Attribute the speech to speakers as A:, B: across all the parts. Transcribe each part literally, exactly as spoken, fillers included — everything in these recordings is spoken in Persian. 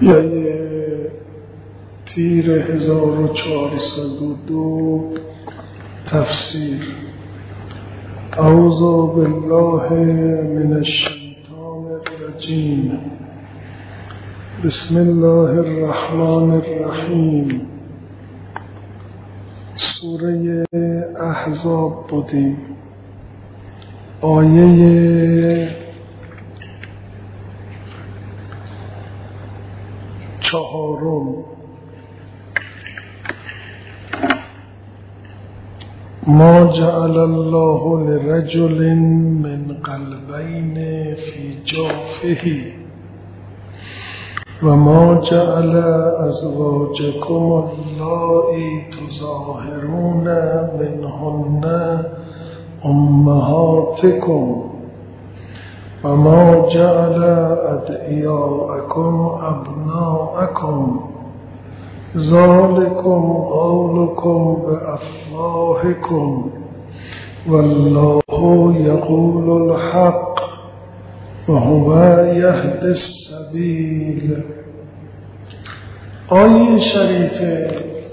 A: یه تیر هزار و چهارصد و دو تفسیر. اعوذ بالله من الشیطان الرجیم. بسم الله الرحمن الرحیم. سوره احزاب بودیم. آیه چهارم. ما جعل الله لرجل من قلبين في جوفه وما جعل أزواجكم اللائي تظاهرون منهن أمهاتكم وما جعل أدعياءكم أبناءكم ذلكم قولكم بأفواهكم والله يقول الحق وهو يهدي السبيل. آیه شریفه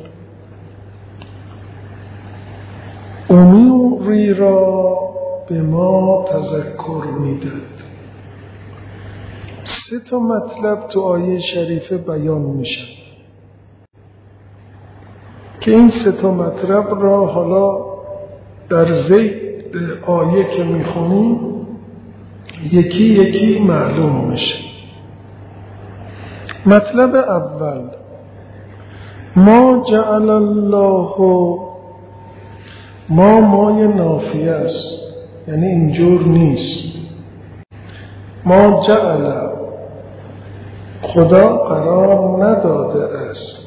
A: اموری را به ما تذکر میدهد. سه تا مطلب تو آیه شریفه بیان میشه که این سه تا مطلب را حالا در ضمن آیه که میخونیم یکی یکی معلوم میشه. مطلب اول، ما جعل الله، ما مای نافیه است، یعنی اینجور نیست. ما جعل، خدا قرار نداده است.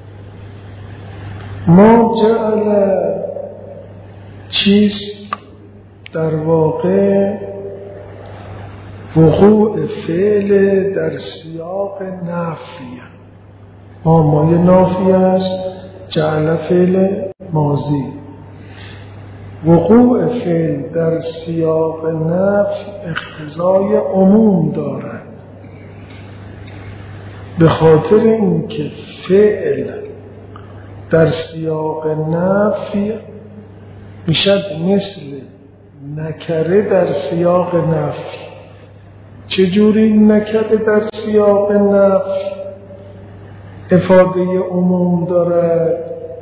A: ما جعل چیست؟ در واقع وقوع فعل در سیاق نفی. ما مای نافی است، جعل فعل ماضی. وقوع فعل در سیاق نفی اقتضای عموم دارد، به خاطر اینکه فعل در سیاق نفی میشد مثل نکره در سیاق نفی. چجوری نکره در سیاق نفی افاده عموم دارد؟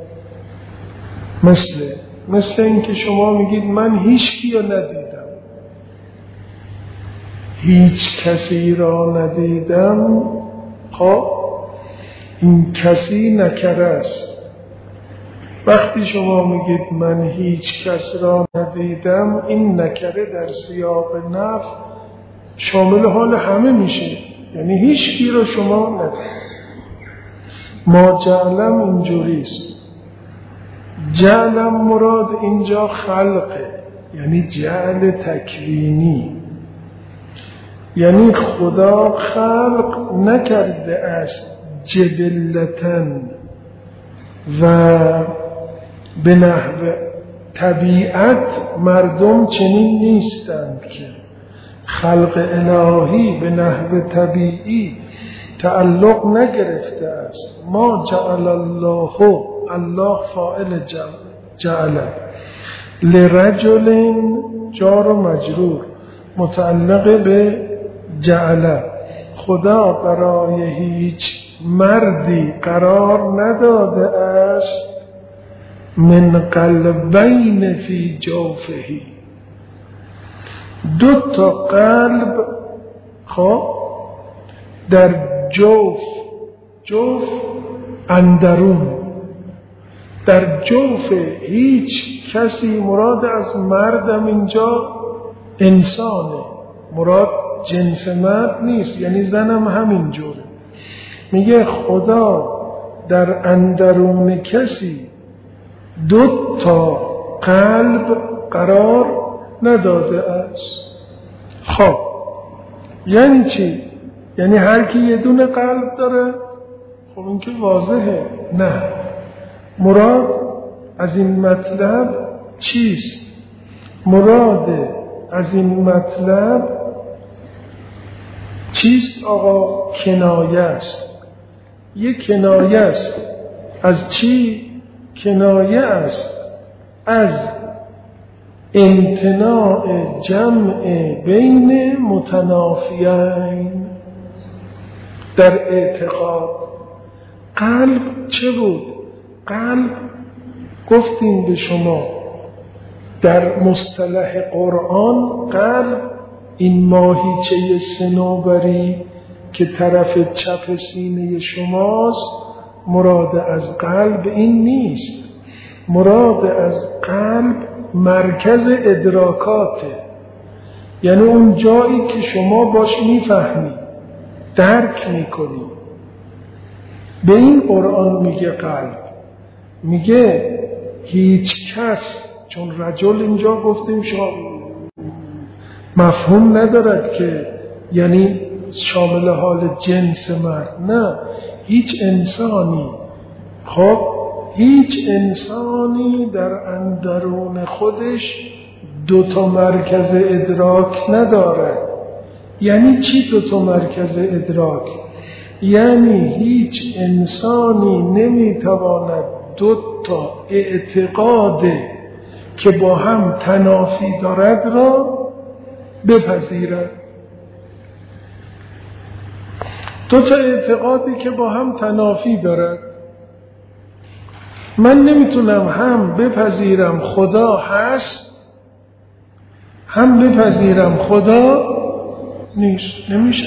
A: مثل مثل اینکه شما میگید من هیچ کی را ندیدم، هیچ کسی را ندیدم. خب این کسی نکره است. وقتی شما میگید من هیچ کس را ندیدم، این نکره در سیاق نفی شامل حال همه میشه، یعنی هیچ کی را شما ندیدید. ما جعلم اینجوریست. جعلم مراد اینجا خلقه، یعنی جعل تکوینی، یعنی خدا خلق نکرده است جبلتن و به نحو طبیعت. مردم چنین نیستند که خلق الهی به نحو طبیعی تعلق نگرفته است. ما جعل الله، الله فاعل جعل، لرجل جار و مجرور متعلق به جعل. خدا برای هیچ مردی قرار نداده است من قلبین فی جوفهی، دو تا قلب خب در جوف، جوف اندرون، در جوف هیچ کسی. مراد از مردم اینجا انسانه، مراد جنس مرد نیست، یعنی زنم همین جوره. میگه خدا در اندرون کسی دو تا قلب قرار نداده است. خب یعنی چی؟ یعنی هر کی یه دونه قلب داره؟ خب این که واضحه. نه، مراد از این مطلب چیست؟ مراد از این مطلب چیست آقا؟ کنایه است. یک کنایه است. از چی؟ کنایه است از امتناع جمع بین متنافیین در اعتقاد. قلب چه بود؟ قلب گفتیم به شما در مصطلح قرآن قلب این ماهیچه صنوبری که طرف چپ سینه شماست، مراد از قلب این نیست. مراد از قلب مرکز ادراکاته، یعنی اون جایی که شما باش میفهمی، درک میکنی. به این قرآن میگه قلب. میگه هیچ کس، چون رجل اینجا گفتیم شما مفهوم ندارد که یعنی شامل حال جنس مرد، نه، هیچ انسانی، خب هیچ انسانی در اندرون خودش دو تا مرکز ادراک ندارد. یعنی چی دو تا مرکز ادراک؟ یعنی هیچ انسانی نمیتواند دو تا اعتقاد که با هم تنافی دارد را بپذیرد. دو تا اعتقادی که با هم تنافی دارد. من نمیتونم هم بپذیرم خدا هست، هم بپذیرم خدا نیست. نمیشه.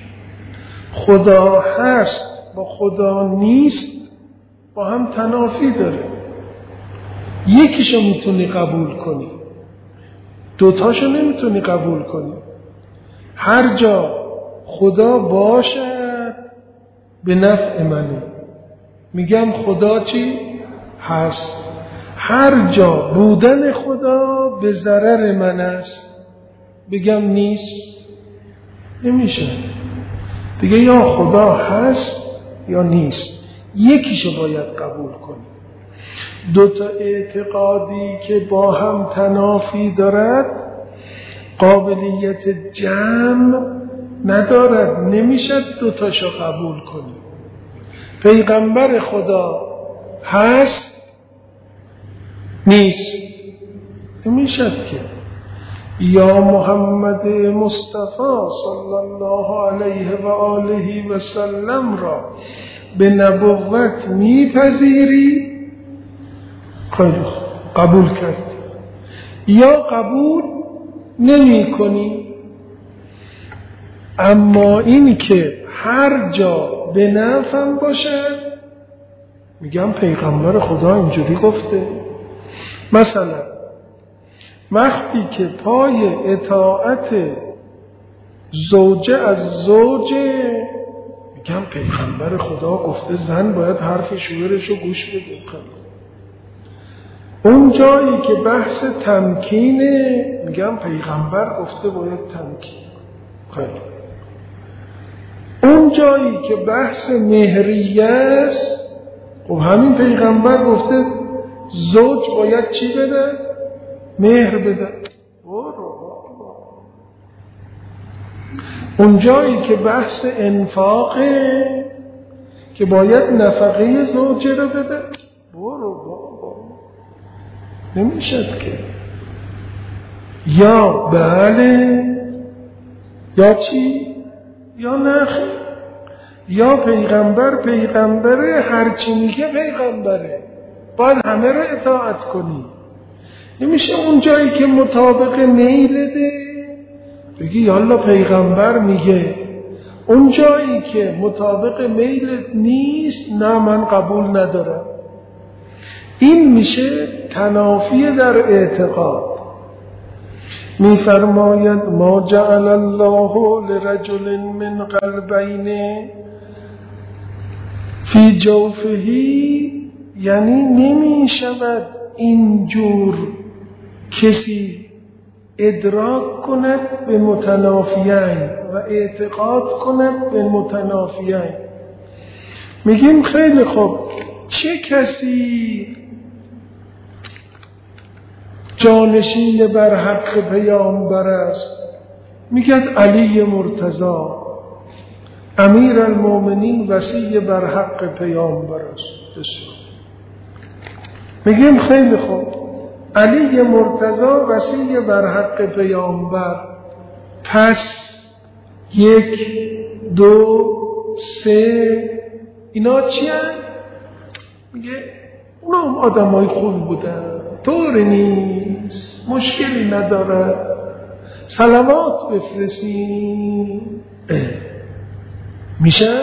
A: خدا هست با خدا نیست با هم تنافی داره. یکیشو میتونی قبول کنی، دوتاشو نمیتونی قبول کنی. هر جا خدا باشد به نفع منه، میگم خدا چی؟ هست. هر جا بودن خدا به ضرر من است، بگم نیست. نمیشه. دیگه یا خدا هست یا نیست. یکیشو باید قبول کنی. دو تا اعتقادی که با هم تنافی دارد قابلیت جمع ندارد. نمیشه دوتاشو قبول کنی. پیغمبر خدا هست نیست. نمیشه که یا محمد مصطفی صلی الله علیه و آله و سلم را به نبوت میپذیری؟ خیلی قبول کرد. یا قبول نمی کنی. اما این که هر جا به نفعم باشد، میگم پیغمبر خدا اینجوری گفته. مثلا وقتی که پای اطاعت زوجه از زوجه، میگم پیغمبر خدا گفته زن باید حرف شوهرشو گوش بده. اون جایی که بحث تمکینه، میگم پیغمبر گفته باید تمکین. خیلی. اون جایی که بحث مهریه است، خب همین پیغمبر گفته زوج باید چی بده؟ مهر بده. اون جایی که بحث انفاقه که باید نفقه زوجه رو بده، برو بابا. نمیشد که یا بله یا چی یا نخی. یا پیغمبر پیغمبره، هرچی میگه پیغمبره، باید همه رو اطاعت کنی. نمیشه اون جایی که مطابق میلته بگی یالا پیغمبر میگه، اون جایی که مطابق میلت نیست نه من قبول ندارم. این میشه تنافی در اعتقاد. میفرماید ما جعل الله لرجل من قلبین فی جوفه، یعنی نمی شود اینجور کسی ادراک کند به متنافیین و اعتقاد کند به متنافیین. میگیم خیلی خوب، چه کسی جانشین بر حق پیامبر است؟ میگد علی مرتضی. امیر المومنین وصی بر حق پیامبر است. بسیار میگیم خیلی خوب، علی مرتضی وصی بر حق پیامبر، پس یک دو سه اینا چی هست؟ میگه اونا هم آدم های خوب بودن، طوری نیست، مشکلی نداره، صلوات بفرستیم. میشه؟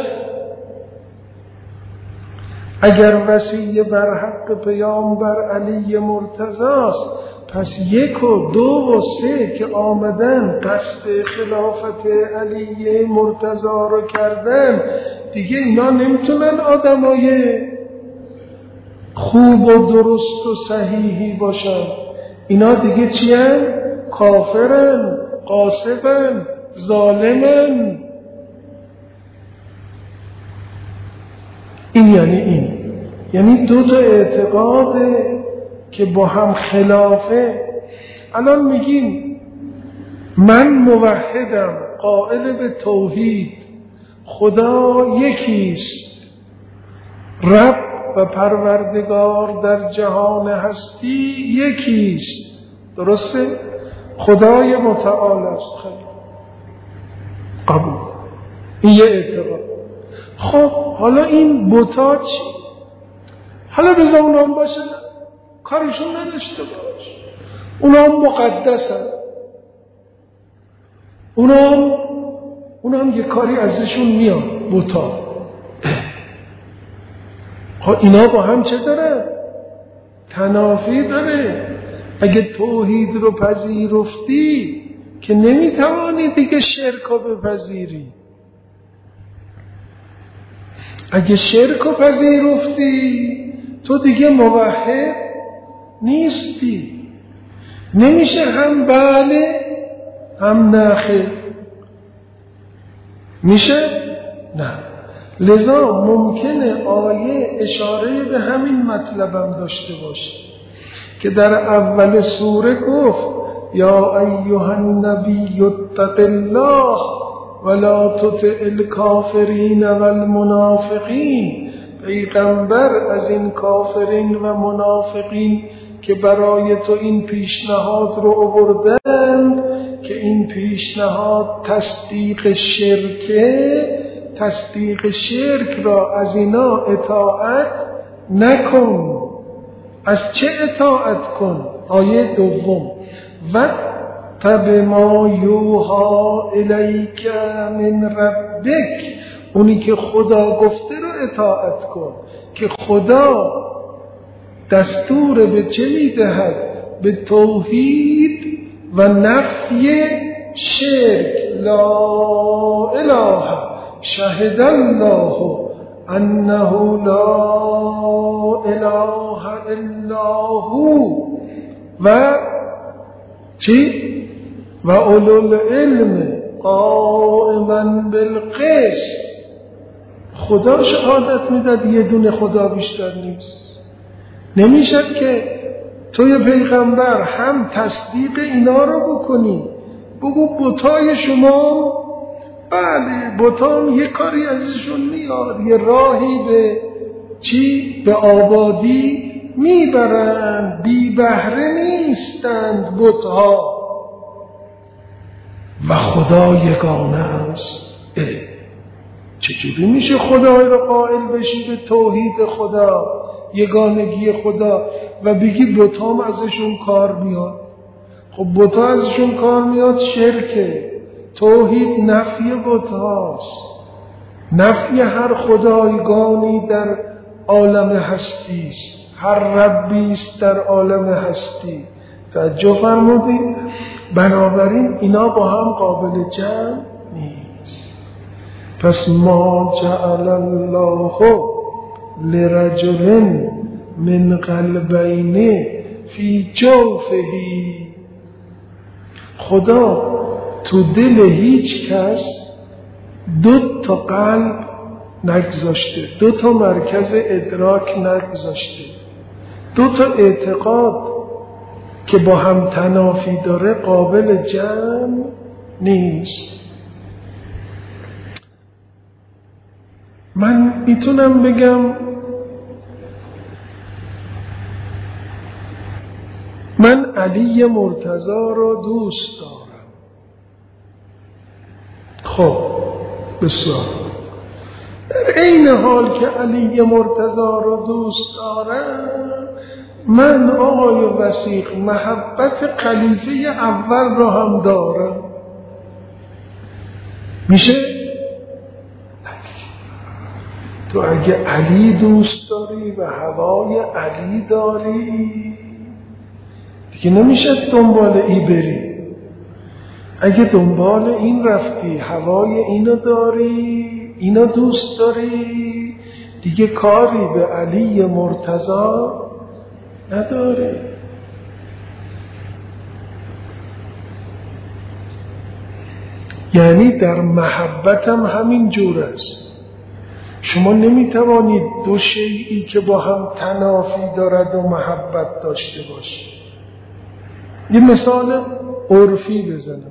A: اگر وصی بر حق پیامبر علی مرتضی است، پس یک و دو و سه که آمدن قصد خلافت علی مرتضی رو کردن، دیگه اینا نمیتونن آدمای خوب و درست و صحیحی باشن. اینا دیگه چی هن؟ کافرن، غاصبن، ظالمن. این یعنی این یعنی دو تا اعتقاده که با هم خلافه. الان میگیم من موحدم، قائل به توحید، خدا یکیست، رب و پروردگار در جهان هستی یکیست، درسته؟ خدای متعال است. خیلی قبول، این یه اعتقاد. خب حالا این بتا چی؟ حالا بذار اونا هم باشه، کارشون نداشته باش، اونا هم مقدس هست، اونا هم اونا هم یه کاری ازشون میاد، بتا. خب اینا با هم چه داره؟ تنافی داره. اگه توحید رو پذیرفتی که نمیتوانی دیگه شرک رو بپذیری. اگه شرک رو پذیرفتی تو دیگه موحد نیستی. نمیشه هم بله هم نخیر. میشه؟ نه. لذا ممکنه آیه اشاره به همین مطلبم داشته باشه که در اول سوره گفت یا ایها النبی اتق الله ولا تطع الکافرین والمنافقین. پیغمبر از این کافرین و منافقین که برای تو این پیشنهاد رو آوردن که این پیشنهاد تصدیق شرکه، تصدیق شرک را از اینا اطاعت نکن. از چه اطاعت کن؟ آیه دوم و تب ما یوها الیک من ربک، اونی که خدا گفته رو اطاعت کن که خدا دستور به چه میدهد؟ به توحید و نفی شرک. لا اله شهد الله انه لا اله الا هو و چی؟ و اولو العلم قائما بالقسط. خدا شهادت میداد یه دونه خدا بیشتر نیست. نمیشه که توی پیغمبر هم تصدیق اینا رو بکنی، بگو بتای شما بله بتان یه کاری ازشون میاد، یه راهی به چی؟ به آبادی میبرند، بی بهره نیستند بتها و خدا یگانه است. چجوری میشه خدای رو قائل بشی به توحید خدا، یگانگی خدا و بگی بتام ازشون کار میاد؟ خب بتا ازشون کار میاد شرکه. توحید نفی بتاست، نفی هر خدایگانی در عالم هستی است، هر ربی است در عالم هستی. توجه فرمودید؟ بنابراین اینا با هم قابل جمع نیست. پس ما جعل الله لرجل من قلبین فی جوفه، خدا تو دل هیچ کس دو تا قلب نگذاشته، دو تا مرکز ادراک نگذاشته، دو تا اعتقاد که با هم تنافی داره قابل جمع نیست. من میتونم بگم من علی مرتضی را دوست دارم. خب بسیار، در این حال که علی مرتضی را دوست دارم، من آقای وثیق محبت خلیفه اول را هم دارم. میشه؟ تو اگه علی دوست داری و هوای علی داری دیگه نمیشه دنبال ای بری. اگه دنبال این رفتی، هوای اینو داری، اینو دوست داری، دیگه کاری به علی مرتضی نداری. یعنی در محبتم همین جور است. شما نمیتوانید دو شیئی که با هم تنافی دارد و محبت داشته باشید. یه مثال عرفی بزنم.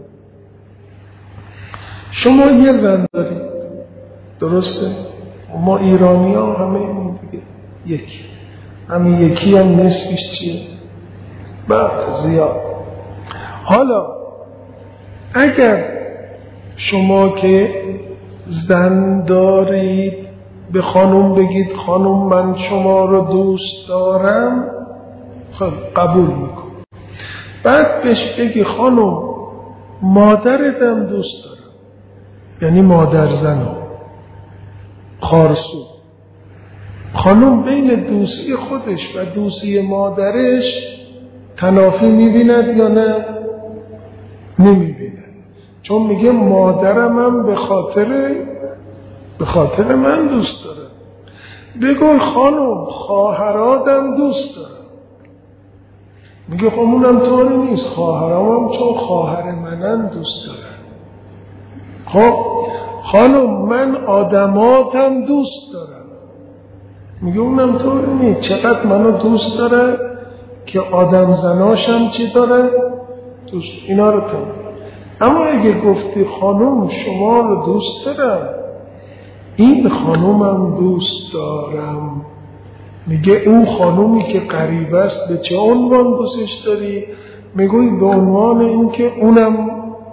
A: شما یه زن دارید، درسته؟ ما ایرانی ها همه این دیگه یکی، همین یکی هم نصفش چیه؟ بله زیاد. حالا اگر شما که زن دارید به خانم بگید خانم من شما رو دوست دارم، خب قبول میکن. بعد بهش بگی خانم مادرتم دوست دارم، یعنی مادر زنو خارسو. خانم بین دوستی خودش و دوستی مادرش تنافی میبیند یا نه؟ نمیبیند، چون میگه مادرم هم به خاطر به خاطر من دوست داره. بگو خانم خواهراتم دوست داره. میگه خب اونم طوری نیست، خواهرام هم چون خواهر منن دوست داره. خب خانم من آدماتم دوست دارم. میگه اونم طوری نیست، چقدر منو دوست داره که آدم زناشم چی داره دوست. اینا رو تن. اما اگه گفتی خانم شما رو دوست دارم، این خانومم دوست دارم، میگه اون خانومی که قریب است به چه عنوان دوستش داری؟ میگوی به عنوان این که اونم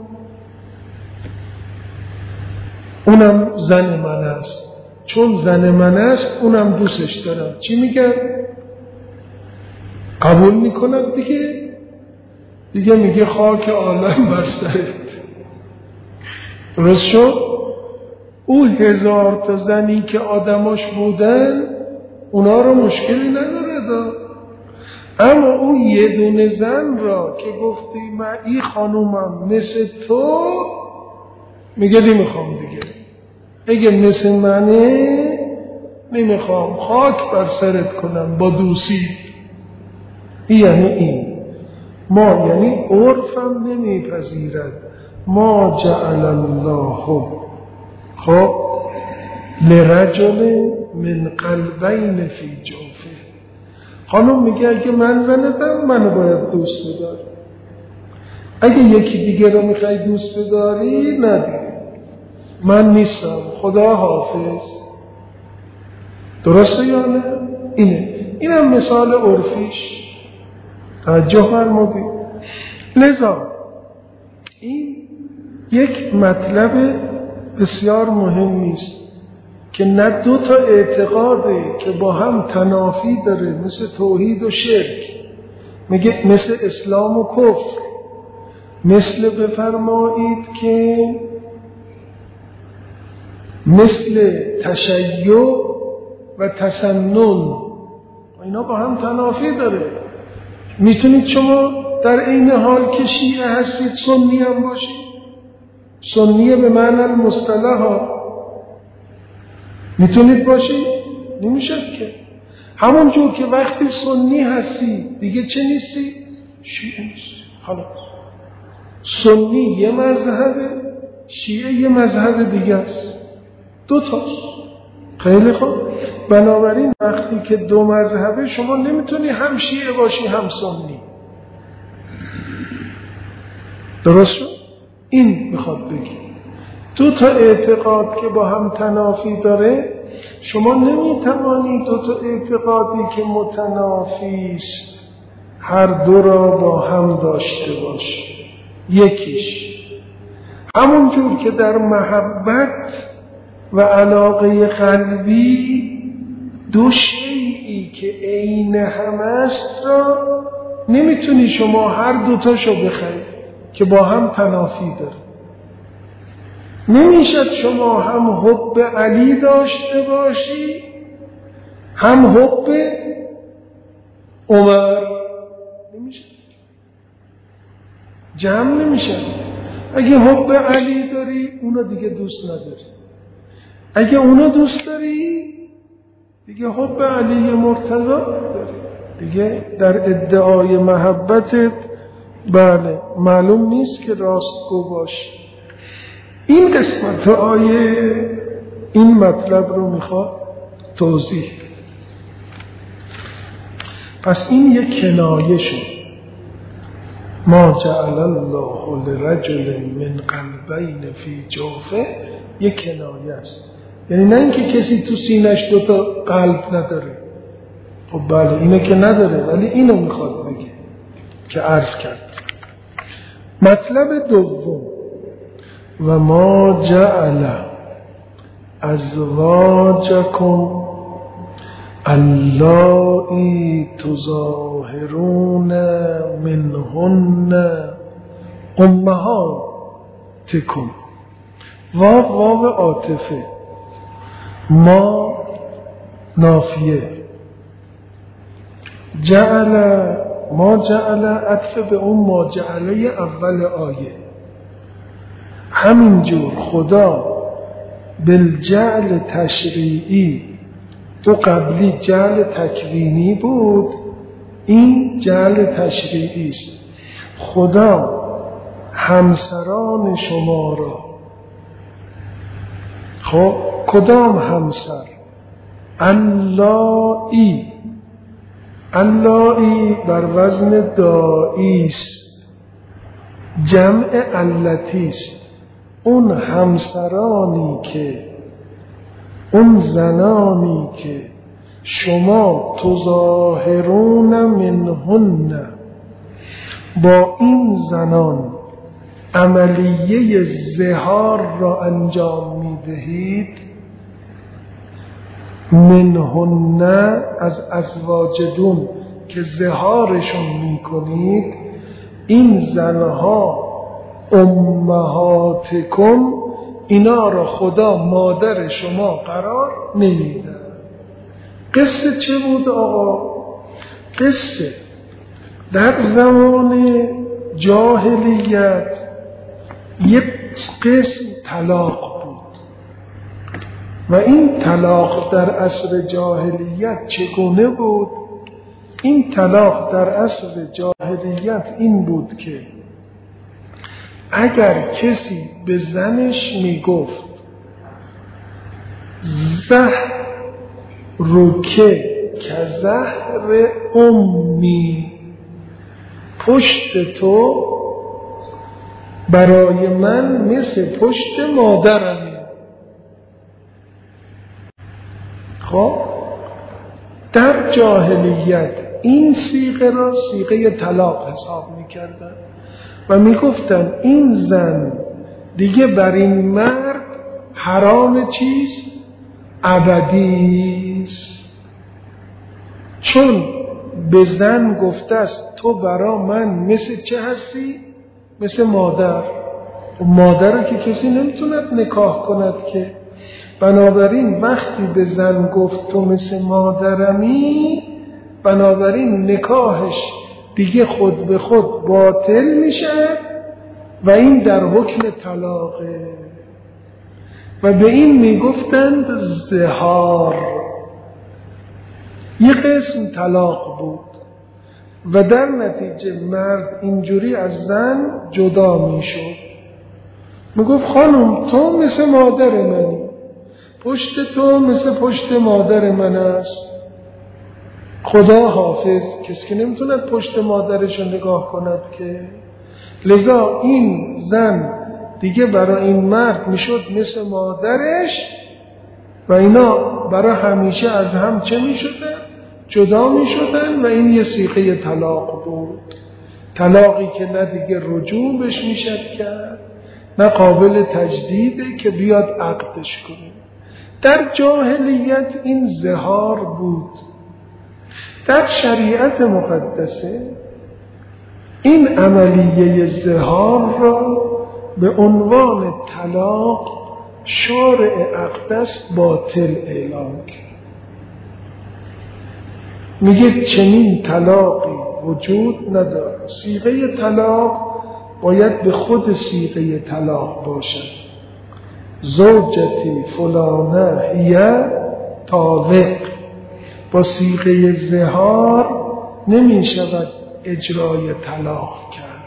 A: اونم زن من است، چون زن من است اونم دوستش دارم. چی میگن؟ قبول میکنن دیگه. دیگه میگه خاک عالم بر سرت. درست شد؟ او هزار تا زنی که آدماش بودن اونا رو مشکلی نداره دا. اما او یه دونه زن را که گفتی من این خانومم مثل تو، میگه نمیخوام دیگه. اگه مثل منه نمیخوام، خاک بر سرت کنم با دوستی. یعنی این ما یعنی عرفم نمیپذیرد ما جعل الله خب لرجل من قلبین فی جوفه. خانم میگه اگه من زنتم منو باید دوست بداری، اگه یکی دیگه رو میخوای دوست بداری نه دیگه من نیستم، خدا حافظ. درسته یا نه؟ اینه اینم مثال عرفیش. توجه فرمودید؟ لذا این یک مطلب بسیار مهمی است که نه دو تا اعتقاده که با هم تنافی داره، مثل توحید و شرک، میگه مثل اسلام و کفر، مثل بفرمایید که مثل تشیع و تسنن، اینا با هم تنافی داره. میتونید شما در این حال که شیعه هستید سنی هم باشید، سنیه به معنی المصطلح ها میتونید باشید؟ نمیشه که. همون جور که وقتی سنی هستی دیگه چه نیستی؟ شیعه نیستی. حالا سنی یه مذهبه، شیعه یه مذهب دیگه است، دو تاست. خیلی خوب. بنابراین وقتی که دو مذهبه شما نمیتونی هم شیعه باشی هم سنی. درست شد؟ این میخواد بگی دو تا اعتقاد که با هم تنافی داره شما نمیتوانید دو تا اعتقادی که متنافی است هر دو را با هم داشته باش. یکیش همونجور که در محبت و علاقه قلبی دو شیئی که عین هم است را نمیتونی شما هر دوتاشو بخرید که با هم تنافی داره. نمیشد شما هم حب علی داشته باشی هم حب عمر، نمیشه، جمع نمیشه. اگه حب علی داری اونا دیگه دوست نداری، اگه اونا دوست داری دیگه حب علی مرتضی داری، دیگه در ادعای محبتت بله معلوم نیست که راستگو باشی. این قسمت آیه این مطلب رو میخواد توضیح. پس این یک کنایه شد. ما جعل الله لرجل من قلبین فی جوفه یک کنایه است، یعنی نه اینکه کسی تو سینه‌اش دوتا قلب نداره. خب بله اینه که نداره، ولی اینو میخواد بگه که عرض کرد. مطلب دوم و ما جعل ازواجکم اللایی تظاهرون منهن امهاتکم. واو واو عاطفه، ما نافیه، جعل ما جعل عطف به اون ما جعله اول آیه. همینجور خدا بالجعل تشریعی، تو قبلی جعل تکوینی بود، این جعل تشریعی است. خدا همسران شما را، خب کدام همسر؟ اللایی، اللایی بر وزن دائی است، جمع علتی است. اون همسرانی که، اون زنانی که شما تظاهرون منهن، با این زنان عملیه ظهار را انجام میدهید، منهن از ازواجدون که ظهارشون میکنید، این زنها امهاتکم، اینا را خدا مادر شما قرار نمیده. قصه چه بود آقا؟ قصه در زمان جاهلیت یک قسم طلاق بود و این طلاق در عصر جاهلیت چگونه بود؟ این طلاق در عصر جاهلیت این بود که اگر کسی به زنش میگفت زهر روکه که زهر امی، پشت تو برای من مثل پشت مادرمی. خب در جاهلیت این صیغه را صیغه طلاق حساب میکردن و میگفتن این زن دیگه بر این مرد حرام چیست؟ ابدیست. چون به زن گفته است تو برا من مثل چه هستی؟ مثل مادر. مادر که کسی نمیتوند نکاح کند که. بنابراین وقتی به زن گفت تو مثل مادرمی، بنابراین نکاحش دیگه خود به خود باطل میشه و این در حکم طلاقه و به این میگفتند زهار. یک قسم طلاق بود و در نتیجه مرد اینجوری از زن جدا میشد، میگفت خانم تو مثل مادر منی، پشت تو مثل پشت مادر من است. خدا حافظ، کسی که نمیتوند پشت مادرش رو نگاه کند که. لذا این زن دیگه برای این مرد میشد مثل مادرش و اینا برای همیشه از هم چه می شدن؟ جدا می شدن و این یه صیغه طلاق بود. طلاقی که نه دیگه رجوع بهش می شد کرد، نه قابل تجدیده که بیاد عقدش کنه. در جاهلیت این زهار بود. در شریعت مقدسه این عملیه زهار را به عنوان طلاق شارع اقدس باطل اعلام کرد. میگه چنین طلاقی وجود ندارد. صیغه طلاق باید به خود صیغه طلاق باشد. زوجتی فلانه هی طالق. با صیغه زهار نمی شود اجرای طلاق کرد.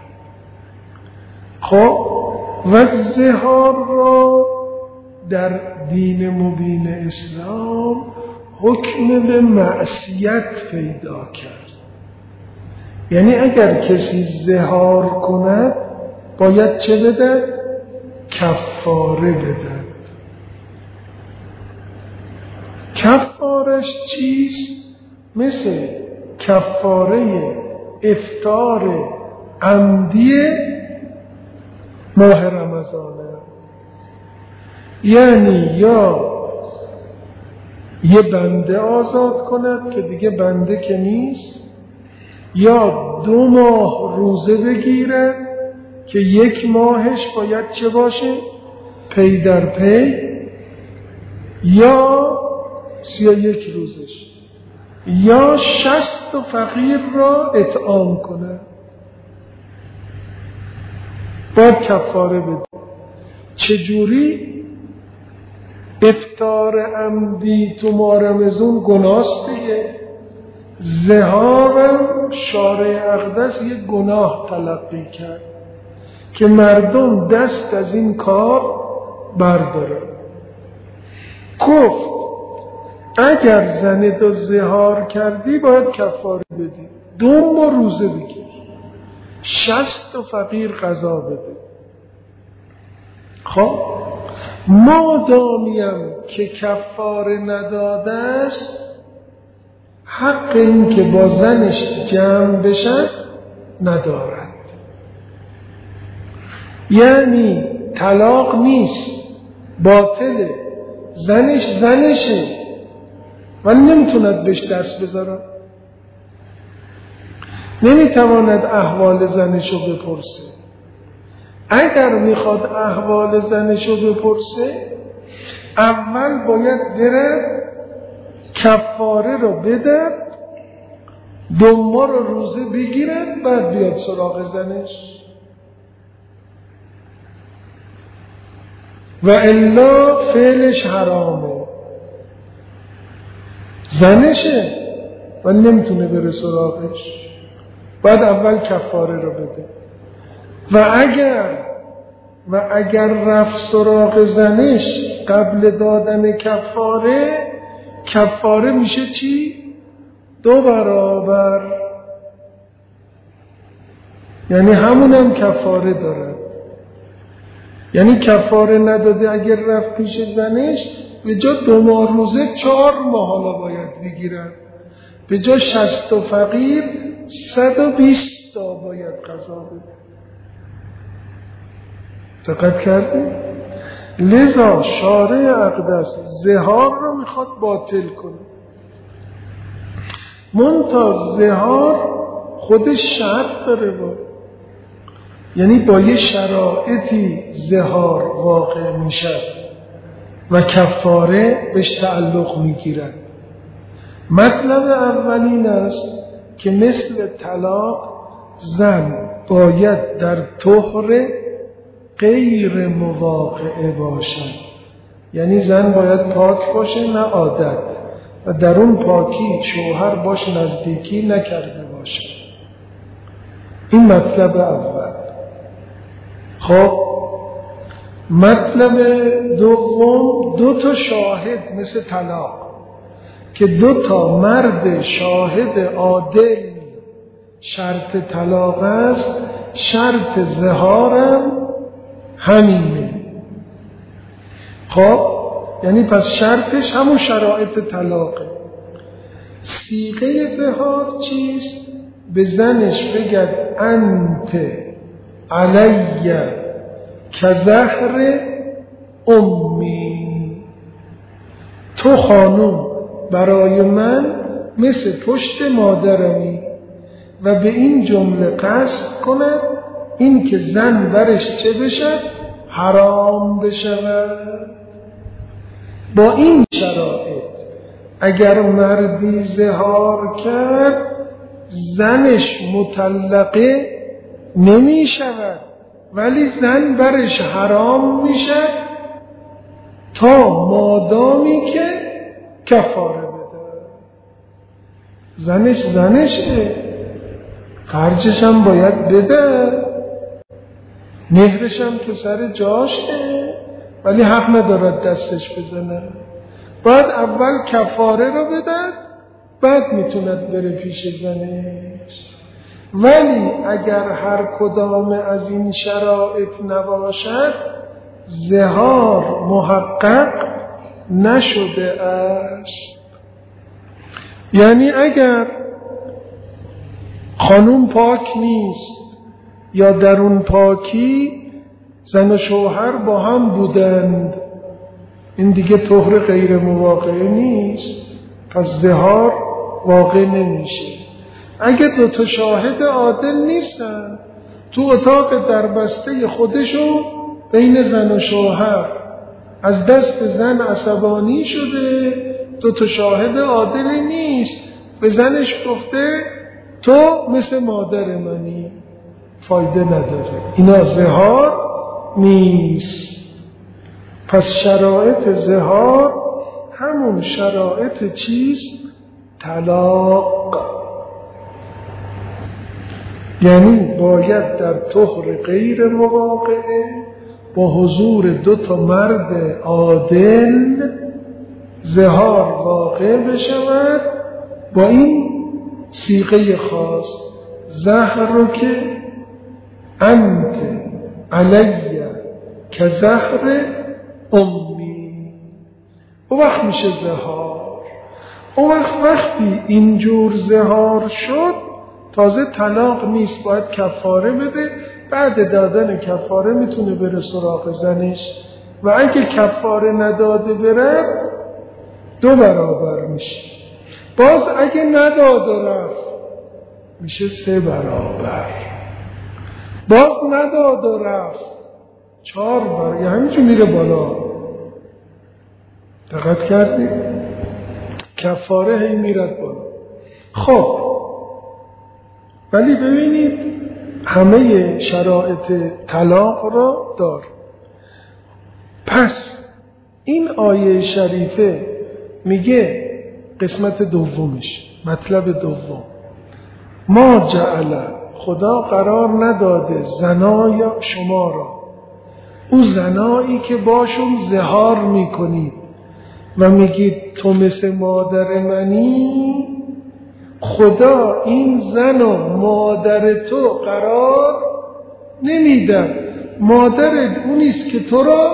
A: خب و زهار را در دین مبین اسلام حکم به معصیت پیدا کرد. یعنی اگر کسی زهار کند باید چه بده؟ کفاره بده. کفارش چیست؟ مثل کفاره افطار عمدی ماه رمضانه. یعنی یا یه بنده آزاد کند که دیگه بنده که نیست، یا دو ماه روزه بگیره که یک ماهش باید چه باشه؟ پی در پی، یا سی و یک روزش، یا شصت و فقیر را اطعام کنه. باید کفاره بده. چجوری؟ افطار عمدی تو ماه رمضان گناست دیگه. زهارم شارع اقدس یک گناه تلقی کرد که مردم دست از این کار بردارن. گفت اگر زنت رو زهار کردی باید کفاره بدی، دو ماه روزه بگیر، شصت و فقیر غذا بده. خب مادامیم که کفاره نداده است، حق این که با زنش جمع بشن ندارد. یعنی طلاق نیست، باطله، زنش زنشه و نمیتوند بهش دست بذاره، نمیتواند احوال زنشو بپرسه. اگر میخواد احوال زنشو بپرسه اول باید بره کفاره رو بده، دو ماه رو روزه بگیرد، بعد بیاد سراغ زنش. و الا فعلش حرامه، زنشه و نمیتونه بره سراغش، بعد اول کفاره رو بده. و اگر و اگر رفت سراغ زنش قبل دادن کفاره، کفاره میشه چی؟ دو برابر. یعنی همونم کفاره داره. یعنی کفاره نداده اگر رفت پیش زنش، به جا دو ماه روزه چهار ماه حالا باید بگیرن، به جا شصت و فقیر صد و بیست تا باید قضا بده. دقت کردیم؟ لذا شارع اقدس زهار رو میخواد باطل کنه. منتها زهار خودش شرط داره، با یعنی با یه شرایطی زهار واقع میشه و کفاره بهش تعلق میگیرد. مطلب اولین است که مثل طلاق زن باید در طهر غیر مواقعه باشد. یعنی زن باید پاک باشه، نه عادت، و در اون پاکی شوهر باش نزدیکی نکرده باشه. این مطلب اول. خب مطلب دوم، دو تا شاهد مثل طلاق که دو تا مرد شاهد عادل شرط طلاق است، شرط زهارم همینه. خب یعنی پس شرطش همون شرایط طلاقه. صیغه زهار چیست؟ به زنش بگد انت علیه کزهر امی، تو خانوم برای من مثل پشت مادرمی، و به این جمله قصد کند این که زن برش چه بشد؟ حرام بشود. با این شرایط اگر مردی زهار کرد زنش مطلقه نمی شود، ولی زن برش حرام می شود تا مادامی که کفاره بده. زنش زنشه، خرجش هم باید بده، مهرش هم که سر جاشه، ولی حق ندارد دستش بزنه. باید اول کفاره رو بدن، بعد میتوند بره پیش زنش. ولی اگر هر کدام از این شرایط نباشد زهار محقق نشده است. یعنی اگر خانوم پاک نیست یا در اون پاکی زن و شوهر با هم بودند، این دیگه طهر غیر مواقعه نیست، پس زهار واقع نمیشه. اگه دو تا شاهد عادل نیستن تو اتاق دربسته خودشون بین زن و شوهر، از دست زن عصبانی شده، دو تا شاهد عادل نیست، به زنش گفته تو مثل مادر منی، فایده نداره، اینا زهار نیست. پس شرایط زهار همون شرایط چیست؟ طلاق. یعنی باید در طهر غیر مواقعه با حضور دو تا مرد عادل زهار واقع بشود با این صیغه خاص، زهر رو که انت علیه که زهر امی، اون وقت میشه زهار. اون وقت وقتی اینجور زهار شد تازه طلاق نیست، باید کفاره بده. بعد دادن کفاره میتونه بره سراغ زنش، و اگه کفاره نداده بره دو برابر میشه. باز اگه نداده رفت میشه سه برابر، باز نداده رفت چهار برابر، یعنی همینجور میره بالا. دقت کردی؟ کفاره هی میرد بالا. خب ولی ببینید همه شرایط طلاق را دار. پس این آیه شریفه میگه قسمت دومش، مطلب دوم، ما جعل، خدا قرار نداده زنای شما را، او زنایی که باشون زهار میکنید و میگید تو مثل مادر منی، خدا این زن و مادر تو قرار نمیده. مادرت اونیست که تو را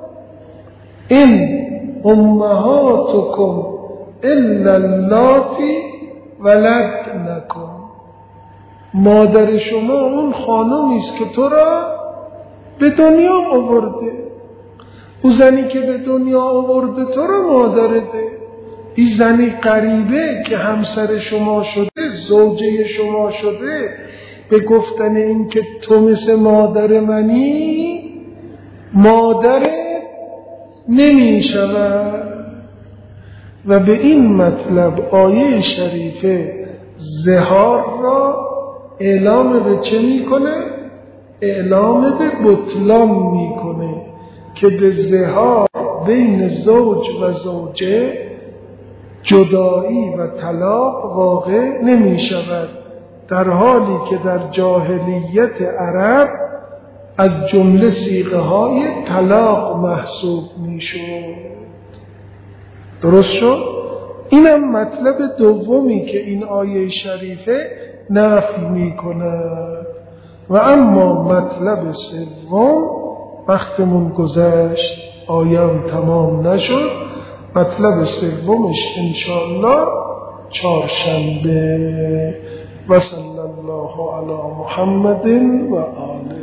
A: این امهاتکم الا اللاتی ولدنکم، مادر شما اون خانومیست که تو را به دنیا آورده. اون زنی که به دنیا آورده تو را مادرته. این زنی غریبه که همسر شما شده، زوجه شما شده، به گفتن این که تو مثل مادر منی مادرت نمی شود. و به این مطلب آیه شریفه زهار را اعلام به چه میکنه؟ اعلام به بطلان میکنه که به زهار بین زوج و زوجه جدایی و طلاق واقع نمی شود، در حالی که در جاهلیت عرب از جمله صیغه های طلاق محسوب می شد. درست شد؟ اینم مطلب دومی که این آیه شریفه نفی می کند. و اما مطلب سوم وقتمون گذشت، آیم تمام نشد. مطلب سومش انشاءالله چهارشنبه. و صلی الله علی محمد و آله.